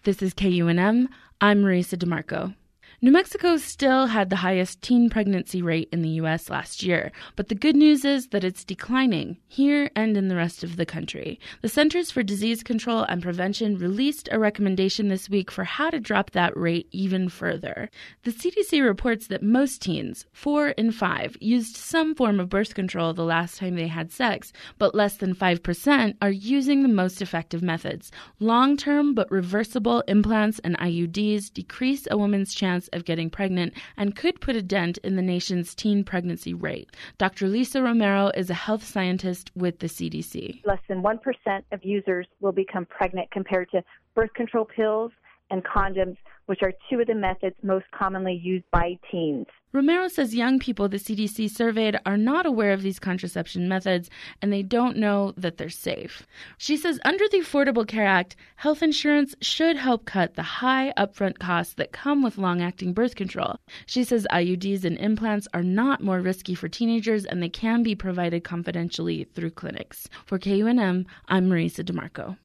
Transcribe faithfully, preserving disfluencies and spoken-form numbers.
This is K U N M. I'm Marisa DeMarco. New Mexico still had the highest teen pregnancy rate in the U S last year, but the good news is that it's declining here and in the rest of the country. The Centers for Disease Control and Prevention released a recommendation this week for how to drop that rate even further. The C D C reports that most teens, four in five, used some form of birth control the last time they had sex, but less than five percent are using the most effective methods. Long-term but reversible implants and I U Ds decrease a woman's chance of getting pregnant and could put a dent in the nation's teen pregnancy rate. Doctor Lisa Romero is a health scientist with the C D C. Less than one percent of users will become pregnant compared to birth control pills and condoms, which are two of the methods most commonly used by teens. Romero says young people the C D C surveyed are not aware of these contraception methods and they don't know that they're safe. She says under the Affordable Care Act, health insurance should help cut the high upfront costs that come with long-acting birth control. She says I U Ds and implants are not more risky for teenagers and they can be provided confidentially through clinics. For K U N M, I'm Marisa DeMarco.